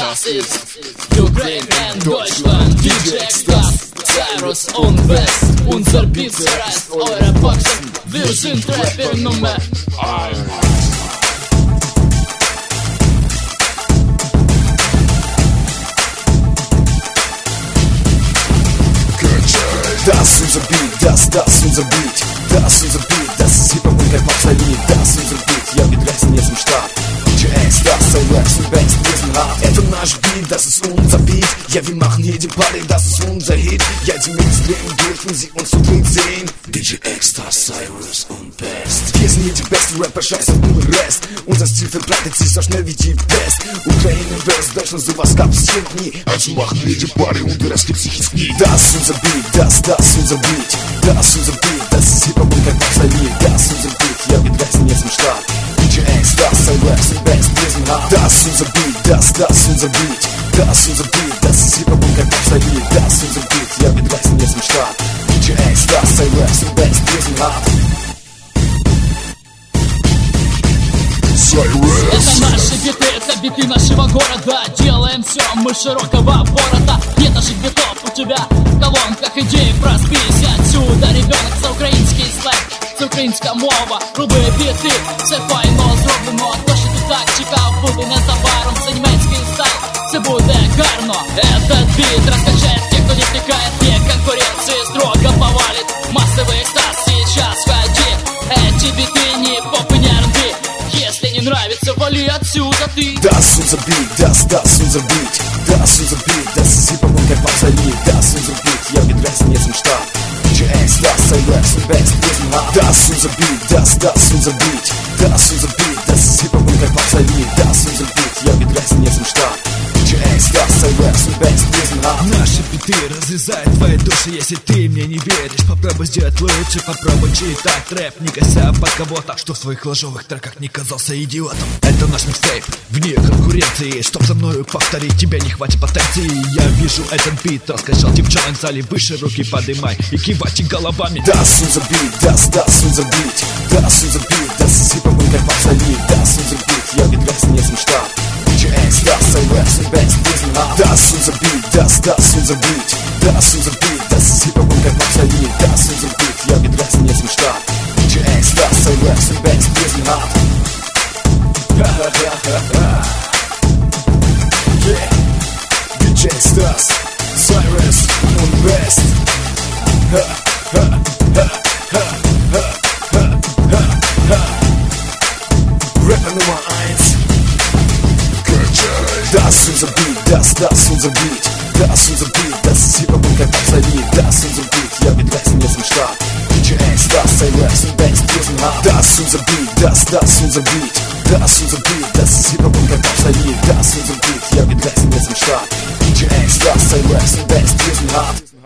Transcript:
Das ist Ukraine and Deutschland, DJ Extas, Cyrus und West. Unser Beat zerreißt eure Boxen. Wir sind Rapper Nummer 1. Das ist unser Beat, das ist unser Beat. Das ist unser Beat, das ist Hip-Hop und Hip-Hop-Salit. Das ist unser Beat, ja wir dressen jetzt im Start. DJ Extas, Cyrus und West, wir sind hart. Это наш Beat, das ist unser Beat. Ja wir machen hier die Party, das ist unser Hit. Ja die Mädels drehen durch, wenn sie uns zu dritt sehen. DJ Extas, Cyrus und West. Wir sind hier die besten Rapper, scheiß auf den Rest. Unser Stil verbreitet sich so schnell wie die Pest. Ukraine versus Deutschland, sowas gab's hier noch nie. Also machen wir die Party und der Rest gibt sich ins Knie. Das ist unser Beat, das ist unser Beat. Das ist unser Beat, das ist Hip-Hop und Hip-Hop-Salit. Das ist unser Beat, ja wir dressen jetzt im Start. DJ Extas, Cyrus und West, wir sind hart. Das ist unser Beat, das ist unser Beat. Das ist unser Beat, das ist Hip-Hop und Hip-Hop-Salit. Das ist unser Beat, ja wir dressen jetzt im Start. DJ Extas, Cyrus und West, wir sind hart. Это наши биты, это биты нашего города. Делаем все, мы широкого ворота. Нет наших битов у тебя в колонках идей. Проспись отсюда, ребенок, за український сленг, це українська мова. Руби біти, все файно зроблено. То, що ти так чекав, буде незабаром. Це німецький стайл, це буде гарно. Этот бит раскачает тех, кто не втекает, вне конкуренции строго повалит. Массовый экстаз сейчас ходи. Эти биты не поп и не R&B. Если не нравится, вали отсюда ты. Das ist unser Beat, das ist unser Beat. Das ist unser Beat, das ist Hip-Hop und Hip-Hop-Salit. Das ist unser Beat, ja wir dressen jetzt im Start. DJ Extas, Cyrus und West, wir sind hart. Das ist unser Beat, das ist unser Beat. Das ist unser Beat, das ist Hip-Hop und Hip-Hop-Salit. Das ist unser Beat, ja wir dressen jetzt im Start. DJ Extas, Cyrus und West, wir sind hart. Наши биты разрезают твои души. Если ты мне не веришь, попробуй сделать лучше. Попробуй читать рэп, не кося под кого-то, что в своих ложовых треках не казался идиотом. Это наш микстейп, вне конкуренции. Чтоб за мною повторить, тебя не хватит потенции. Я вижу этот бит, раскачал девчонок в зале. Выше руки подымай и кивайте головами. Das ist unser Beat, das ist unser Beat. Das ist unser Beat, das ist Hip-Hop und Hip-Hop-Salit. Das ist unser Beat, ja wir dressen jetzt im Start. DJ Extas, Cyrus und West, wir sind hart. Das ist unser Beat, das ist unser Beat. Das ist unser Beat, das ist Hip-Hop und Hip-Hop-Salit. Das ist unser Beat, ja wir dressen jetzt im Start. DJ Extas, Cyrus und West, wir sind hart. Yeah, DJ Extas, Cyrus und West. Rapper Nummer 1. Das ist unser Beat, das ist unser Beat. Das ist unser Beat, das ist Hip-Hop und Hip-Hop-Salit. Das ist unser Beat, ja wir dressen jetzt im Start. DJ Extas, Cyrus und West, wir sind hart. Das ist unser Beat, das ist unser Beat. Das ist unser Beat, das ist Hip-Hop und Hip-Hop-Salit. Das ist unser Beat, ja wir dressen jetzt im Start. DJ Extas, Cyrus und West, wir sind hart.